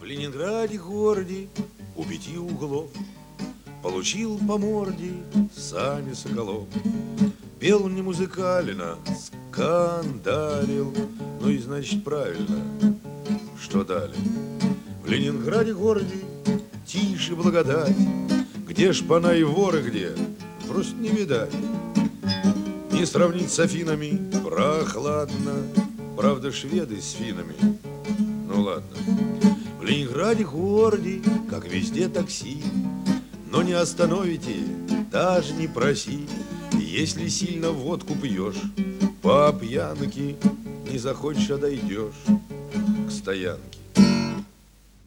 Ленинграде городе у 5 углов получил по морде Саня Соколов. Пел не музыкально, скандалил, ну и значит правильно, что дали. В Ленинграде городе тише благодать, где шпана и воры где, просто не видать. Не сравнить с Афинами, прохладно, правда шведы с финами, ну ладно. В Ленинграде городе, как везде, такси, но не остановите, даже не проси. Если сильно водку пьешь, по пьянке не захочешь, а дойдешь к стоянке.